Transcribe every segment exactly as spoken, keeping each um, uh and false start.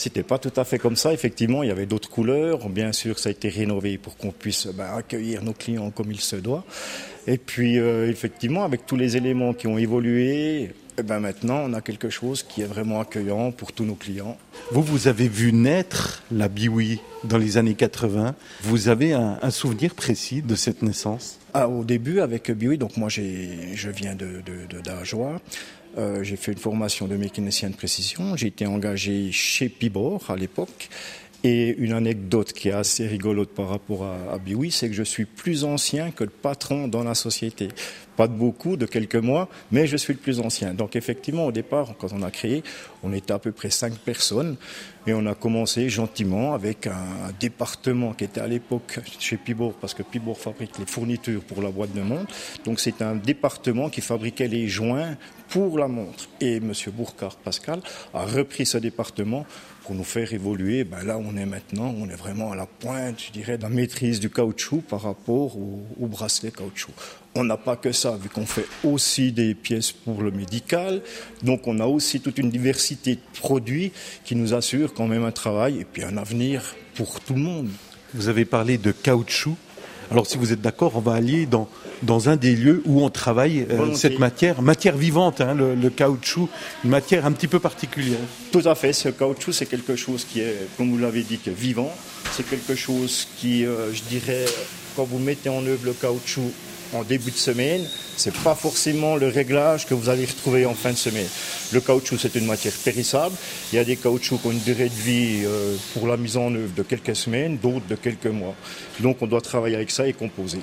C'était pas tout à fait comme ça. Effectivement, il y avait d'autres couleurs. Bien sûr, ça a été rénové pour qu'on puisse ben, accueillir nos clients comme il se doit. Et puis, euh, effectivement, avec tous les éléments qui ont évolué, eh ben maintenant, on a quelque chose qui est vraiment accueillant pour tous nos clients. Vous, vous avez vu naître la Biwi dans les années quatre-vingts. Vous avez un, un souvenir précis de cette naissance ? Ah, au début, avec Biwi, donc moi, j'ai, je viens de, de, de d'Ajoie. Euh, j'ai fait une formation de mécanicien de précision. J'ai été engagé chez Pibor à l'époque. Et une anecdote qui est assez rigolote par rapport à, à Biwi, c'est que je suis plus ancien que le patron dans la société. Pas de beaucoup, de quelques mois, mais je suis le plus ancien. Donc effectivement, au départ, quand on a créé, on était à peu près cinq personnes. Et on a commencé gentiment avec un, un département qui était à l'époque chez Pibor, parce que Pibor fabrique les fournitures pour la boîte de montre. Donc c'est un département qui fabriquait les joints pour la montre. Et M. Bourcard Pascal a repris ce département pour nous faire évoluer. Ben là, on est maintenant, on est vraiment à la pointe, je dirais, de la maîtrise du caoutchouc par rapport au, au bracelet caoutchouc. On n'a pas que ça, vu qu'on fait aussi des pièces pour le médical. Donc on a aussi toute une diversité de produits qui nous assure quand même un travail et puis un avenir pour tout le monde. Vous avez parlé de caoutchouc. Alors si vous êtes d'accord, on va aller dans, dans un des lieux où on travaille euh, cette matière, matière vivante, hein, le, le caoutchouc, une matière un petit peu particulière. Tout à fait, ce caoutchouc c'est quelque chose qui est, comme vous l'avez dit, qui est vivant. C'est quelque chose qui, euh, je dirais, quand vous mettez en œuvre le caoutchouc en début de semaine, c'est pas forcément le réglage que vous allez retrouver en fin de semaine. Le caoutchouc, c'est une matière périssable. Il y a des caoutchoucs qui ont une durée de vie euh, pour la mise en œuvre de quelques semaines, d'autres de quelques mois. Donc on doit travailler avec ça et composer.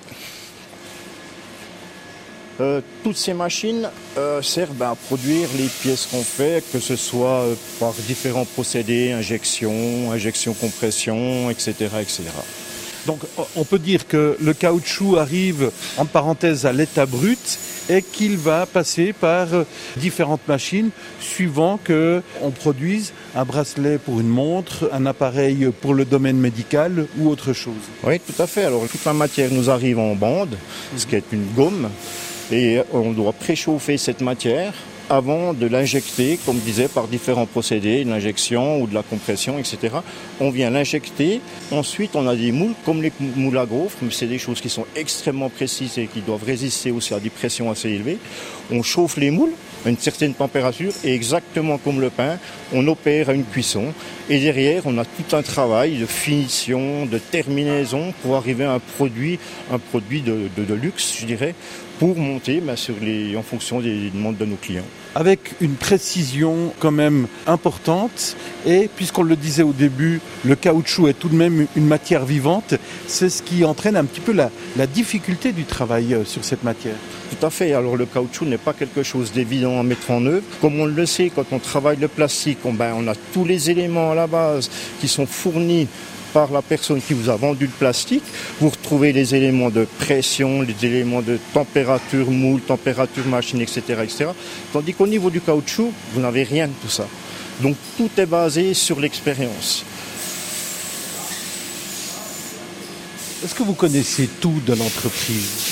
Euh, toutes ces machines euh, servent ben, à produire les pièces qu'on fait, que ce soit euh, par différents procédés, injection, injection, compression, et cetera, et cetera. Donc on peut dire que le caoutchouc arrive en parenthèse à l'état brut et qu'il va passer par différentes machines suivant qu'on produise un bracelet pour une montre, un appareil pour le domaine médical ou autre chose. Oui, tout à fait. Alors toute la matière nous arrive en bande, ce qui est une gomme, et on doit préchauffer cette matière avant de l'injecter, comme je disais, par différents procédés, de l'injection ou de la compression, et cetera. On vient l'injecter. Ensuite, on a des moules, comme les moules à gaufres, mais c'est des choses qui sont extrêmement précises et qui doivent résister aussi à des pressions assez élevées. On chauffe les moules à une certaine température et exactement comme le pain, on opère à une cuisson. Et derrière, on a tout un travail de finition, de terminaison pour arriver à un produit, un produit de, de, de luxe, je dirais, pour monter ben, sur les, en fonction des demandes de nos clients. Avec une précision quand même importante et puisqu'on le disait au début, le caoutchouc est tout de même une matière vivante, c'est ce qui entraîne un petit peu la, la difficulté du travail sur cette matière. Tout à fait, alors le caoutchouc n'est pas quelque chose d'évident à mettre en œuvre. Comme on le sait, quand on travaille le plastique, on, ben, on a tous les éléments à la base qui sont fournis par la personne qui vous a vendu le plastique. Vous retrouvez les éléments de pression, les éléments de température moule, température machine, et cetera, et cetera. Tandis qu'au niveau du caoutchouc, vous n'avez rien de tout ça. Donc tout est basé sur l'expérience. Est-ce que vous connaissez tout de l'entreprise ?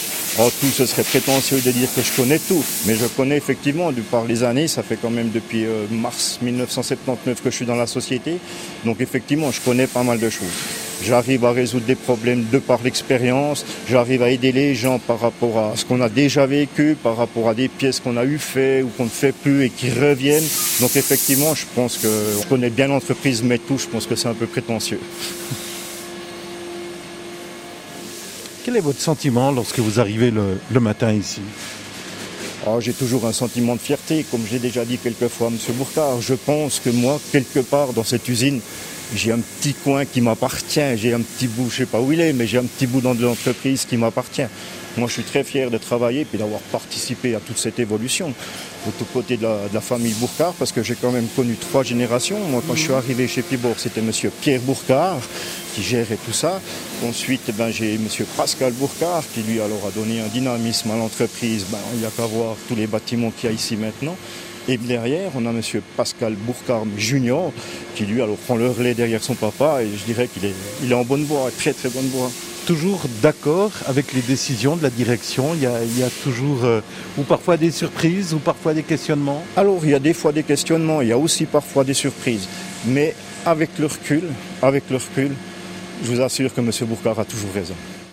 Oh, tout, ce serait prétentieux de dire que je connais tout, mais je connais effectivement, de par les années, ça fait quand même depuis euh, mars dix-neuf cent soixante-dix-neuf que je suis dans la société, donc effectivement, je connais pas mal de choses. J'arrive à résoudre des problèmes de par l'expérience, j'arrive à aider les gens par rapport à ce qu'on a déjà vécu, par rapport à des pièces qu'on a eu fait ou qu'on ne fait plus et qui reviennent. Donc effectivement, je pense qu'on connaît bien l'entreprise, mais tout, je pense que c'est un peu prétentieux. Quel est votre sentiment lorsque vous arrivez le, le matin ici ? Oh, j'ai toujours un sentiment de fierté, comme j'ai déjà dit quelquefois à M. Bourcard. Je pense que moi, quelque part dans cette usine, j'ai un petit coin qui m'appartient, j'ai un petit bout, je ne sais pas où il est, mais j'ai un petit bout dans de l'entreprise qui m'appartient. Moi, je suis très fier de travailler et d'avoir participé à toute cette évolution. De tout côté de la, de la famille Bourcard, parce que j'ai quand même connu trois générations. Moi, quand mmh. je suis arrivé chez Pibor, c'était M. Pierre Bourcard qui gérait tout ça. Ensuite, ben, j'ai M. Pascal Bourcard qui, lui, alors, a donné un dynamisme à l'entreprise. Ben, il n'y a qu'à voir tous les bâtiments qu'il y a ici maintenant. Et derrière, on a M. Pascal Bourcard Junior qui, lui, alors, prend le relais derrière son papa. Et je dirais qu'il est, il est en bonne voie, très, très bonne voie. Toujours d'accord avec les décisions de la direction ? Il y a, il y a toujours, euh, ou parfois des surprises, ou parfois des questionnements ? Alors, il y a des fois des questionnements, il y a aussi parfois des surprises. Mais avec le recul, avec le recul, je vous assure que M. Bourcard a toujours raison.